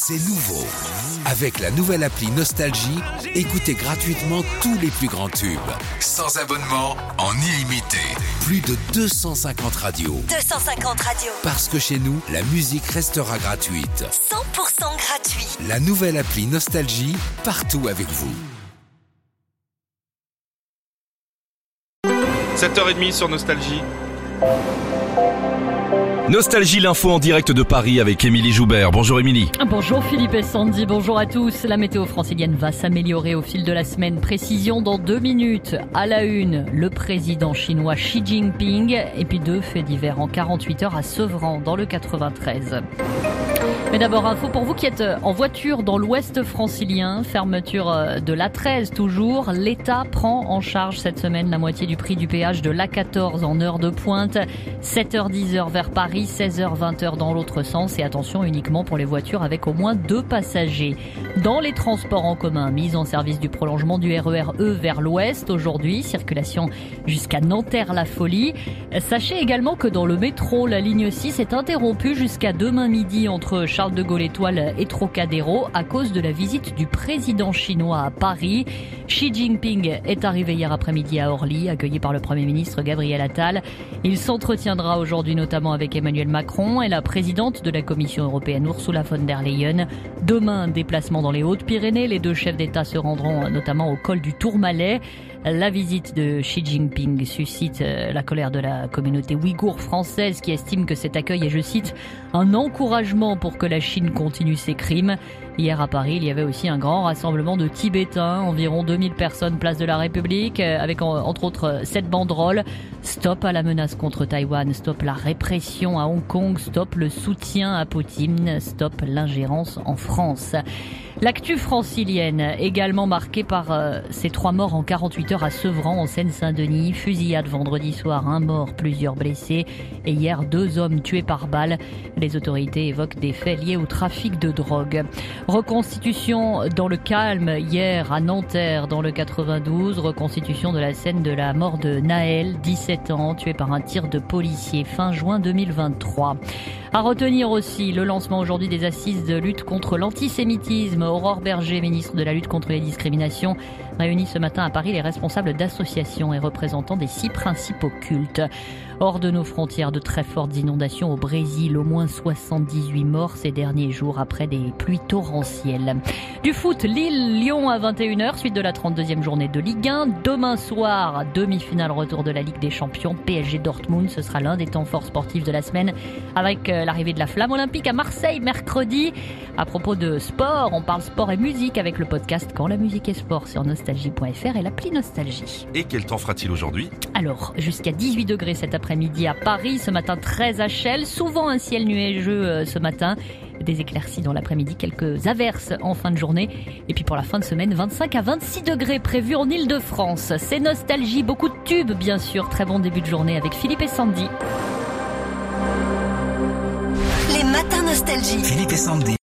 C'est nouveau. Avec la nouvelle appli Nostalgie, écoutez gratuitement tous les plus grands tubes. Sans abonnement, en illimité. Plus de 250 radios. 250 radios. Parce que chez nous, la musique restera gratuite. 100% gratuit. La nouvelle appli Nostalgie, partout avec vous. 7h30 sur Nostalgie. Nostalgie, l'info en direct de Paris avec Émilie Joubert. Bonjour Émilie. Bonjour Philippe et Sandy, bonjour à tous. La météo francilienne va s'améliorer au fil de la semaine. Précision dans 2 minutes. À la une, le président chinois Xi Jinping. Et puis 2 faits divers en 48 heures à Sevran, dans le 93. Mais d'abord, info pour vous qui êtes en voiture dans l'ouest francilien. Fermeture de l'A13 toujours. L'État prend en charge cette semaine la moitié du prix du péage de l'A14 en heure de pointe. 7h-10h vers Paris, 16h-20h dans l'autre sens. Et attention uniquement pour les voitures avec au moins 2 passagers. Dans les transports en commun, mise en service du prolongement du RER E vers l'ouest aujourd'hui. Circulation jusqu'à Nanterre-la-Folie. Sachez également que dans le métro, la ligne 6 est interrompue jusqu'à demain midi entre Charles de Gaulle Étoile et Trocadéro à cause de la visite du président chinois à Paris. Xi Jinping est arrivé hier après-midi à Orly, accueilli par le Premier ministre Gabriel Attal. Il s'entretiendra aujourd'hui notamment avec Emmanuel Macron et la présidente de la Commission européenne Ursula von der Leyen. Demain, déplacement dans les Hautes-Pyrénées. Les 2 chefs d'État se rendront notamment au col du Tourmalet. La visite de Xi Jinping suscite la colère de la communauté ouïghour française qui estime que cet accueil est, je cite, un encouragement pour que la Chine continue ses crimes. Hier à Paris, il y avait aussi un grand rassemblement de Tibétains, environ 2000 personnes place de la République, avec entre autres cette banderole. Stop à la menace contre Taïwan, stop la répression à Hong Kong, stop le soutien à Poutine, stop l'ingérence en France. L'actu francilienne, également marquée par ces 3 morts en 48 heures à Sevran, en Seine-Saint-Denis. Fusillade vendredi soir, 1 mort, plusieurs blessés. Et hier, 2 hommes tués par balle. Les autorités évoquent des faits liés au trafic de drogue. Reconstitution dans le calme, hier à Nanterre, dans le 92. Reconstitution de la scène de la mort de Naël, 17 ans, tué par un tir de policier, fin juin 2023. À retenir aussi le lancement aujourd'hui des assises de lutte contre l'antisémitisme. Aurore Berger, ministre de la lutte contre les discriminations, réunit ce matin à Paris les responsables d'associations et représentants des 6 principaux cultes. Hors de nos frontières, de très fortes inondations au Brésil, au moins 78 morts ces derniers jours après des pluies torrentielles. Du foot, Lille-Lyon à 21h, suite de la 32e journée de Ligue 1. Demain soir, demi-finale retour de la Ligue des Champions, PSG Dortmund, ce sera l'un des temps forts sportifs de la semaine avec l'arrivée de la flamme olympique à Marseille mercredi. À propos de sport, on parle sport et musique avec le podcast Quand la musique est sport sur nostalgie.fr et l'appli Nostalgie. Et quel temps fera-t-il aujourd'hui ? Alors, jusqu'à 18 degrés cet après-midi à Paris, ce matin 13 à Chelles, souvent un ciel nuageux ce matin, des éclaircies dans l'après-midi, quelques averses en fin de journée, et puis pour la fin de semaine, 25 à 26 degrés prévus en Île-de-France. C'est Nostalgie, beaucoup de tubes bien sûr, très bon début de journée avec Philippe et Sandy. Les matins Nostalgie. Philippe et Sandy.